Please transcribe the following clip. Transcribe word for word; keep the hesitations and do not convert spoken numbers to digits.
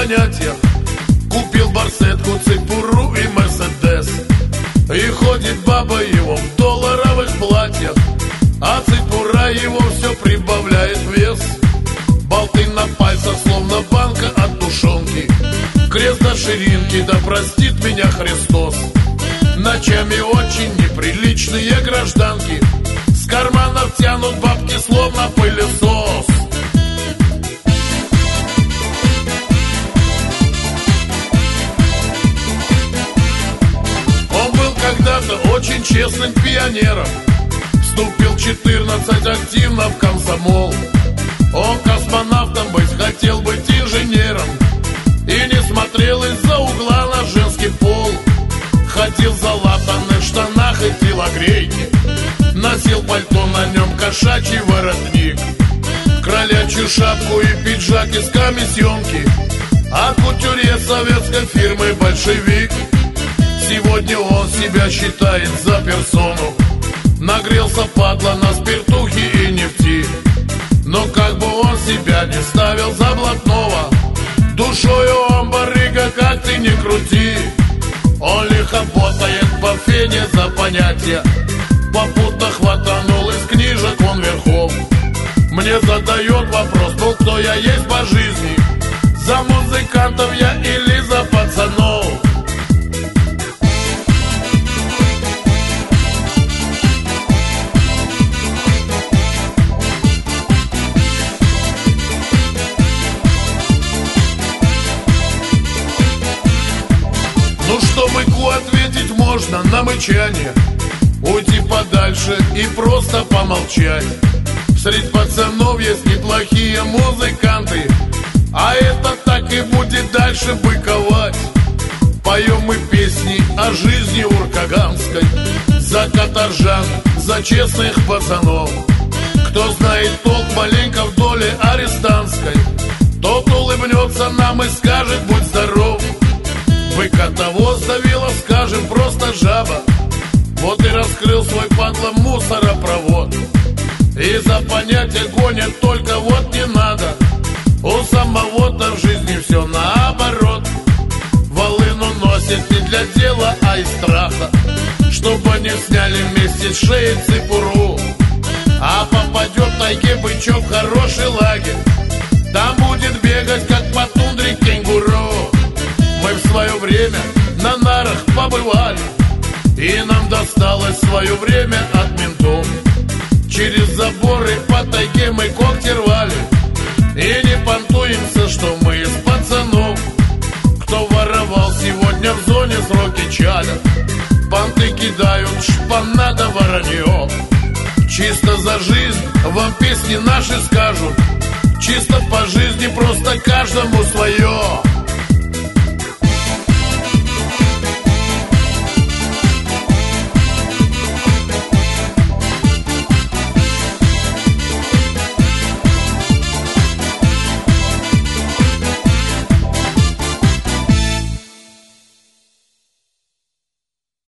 понятия. Купил барсетку, цепуру и мерседес. И ходит баба его в долларовых платьях, а цепура его все прибавляет вес. Болты на пальцах, словно банка от тушенки. Крест на ширинке, да простит меня Христос. Ночами очень неприличные гражданки с карманов тянут бабки, словно пылесос. Он был когда-то очень честным пионером. Вступил четырнадцать активно в комсомол. Он космонавтом быть хотел, быть инженером. И не смотрел из-за угла на женский пол. Ходил в залатанных штанах и телогрейке. Носил пальто, на нем кошачий воротник, кролячью шапку и пиджак из комиссионки, а кутюрье советской фирмы «Большевик». Сегодня он себя считает за персону. Нагрелся, падла, на спиртухе и нефти. Но как бы он себя не ставил за блатного, душою он барыга, как ты ни крути. Он лихо ботает по фене за понятия. Попутно хватанул из книжек он верхом. Мне задает вопрос, ну кто я есть по жизни, за музыкантов я или за пацанов? Ну что быку ответить можно на мычание? Уйти подальше и просто помолчать. Среди пацанов есть неплохие музыканты, а это так и будет дальше быковать. Поем мы песни о жизни уркаганской, за каторжан, за честных пацанов. Кто знает толк маленько в доле арестантской, тот улыбнется нам и скажет: будь здоров. Быка того сдавила, скажем, просто жаба. Вот и раскрыл свой падла мусоропровод. И за понятие гонят, только вот не надо. У самого-то в жизни все наоборот. Волыну носит не для дела, а из страха, чтобы не сняли вместе с шеи цепуру. А попадет в тайге бычок в хороший лагерь, там будет бегать, как по тундре кенгуру. Мы в свое время на нарах побывали, и нам досталось в свое время от ментов. Через заборы по тайге мы когти рвали, и не понтуемся, что мы из пацанов. Кто воровал сегодня в зоне, сроки чалят. Понты кидают, шпана да воронье. Чисто за жизнь вам песни наши скажут. Чисто по жизни, просто каждому свое.